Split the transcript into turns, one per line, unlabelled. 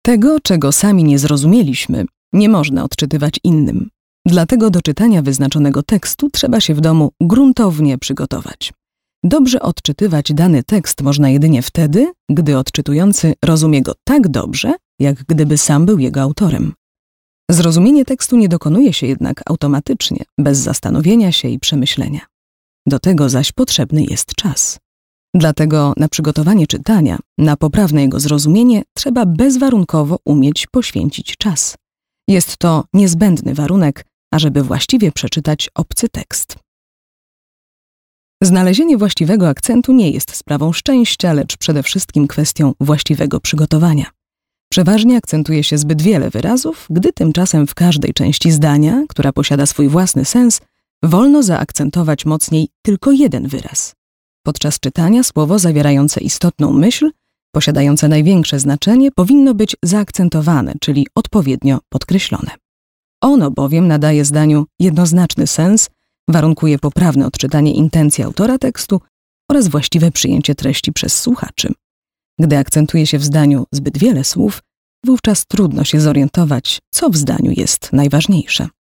Tego, czego sami nie zrozumieliśmy, nie można odczytywać innym. Dlatego do czytania wyznaczonego tekstu trzeba się w domu gruntownie przygotować. Dobrze odczytywać dany tekst można jedynie wtedy, gdy odczytujący rozumie go tak dobrze, jak gdyby sam był jego autorem. Zrozumienie tekstu nie dokonuje się jednak automatycznie, bez zastanowienia się i przemyślenia. Do tego zaś potrzebny jest czas. Dlatego na przygotowanie czytania, na poprawne jego zrozumienie trzeba bezwarunkowo umieć poświęcić czas. Jest to niezbędny warunek, ażeby właściwie przeczytać obcy tekst. Znalezienie właściwego akcentu nie jest sprawą szczęścia, lecz przede wszystkim kwestią właściwego przygotowania. Przeważnie akcentuje się zbyt wiele wyrazów, gdy tymczasem w każdej części zdania, która posiada swój własny sens, wolno zaakcentować mocniej tylko jeden wyraz. Podczas czytania słowo zawierające istotną myśl, posiadające największe znaczenie, powinno być zaakcentowane, czyli odpowiednio podkreślone. Ono bowiem nadaje zdaniu jednoznaczny sens, warunkuje poprawne odczytanie intencji autora tekstu oraz właściwe przyjęcie treści przez słuchaczy. Gdy akcentuje się w zdaniu zbyt wiele słów, wówczas trudno się zorientować, co w zdaniu jest najważniejsze.